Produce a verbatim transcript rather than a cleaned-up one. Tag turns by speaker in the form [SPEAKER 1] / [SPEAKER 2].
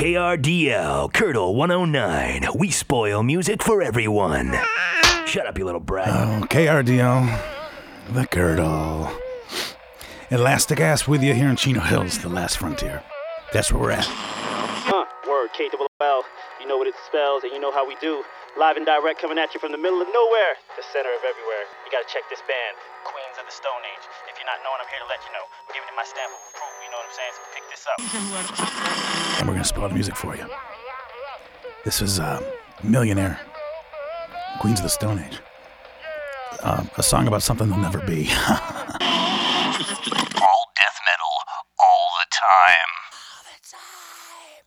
[SPEAKER 1] K R D L, Curdle one oh nine. We spoil music for everyone. Shut up, you little brat.
[SPEAKER 2] Oh, K R D L, the Curdle. Elastic Ass with you here in Chino Hills, the last frontier. That's where we're at.
[SPEAKER 3] Huh, word, K L L. You know what it spells and you know how we do. Live and direct coming at you from the middle of nowhere, the center of everywhere. You gotta check this band, Queens of the Stone Age. If you're not knowing, I'm here to let you know. I'm giving you my stamp of approval, you know what I'm saying? So pick this up.
[SPEAKER 2] And we're gonna spoil the music for you. This is uh, Millionaire, Queens of the Stone Age. Uh, a song about something that'll never be.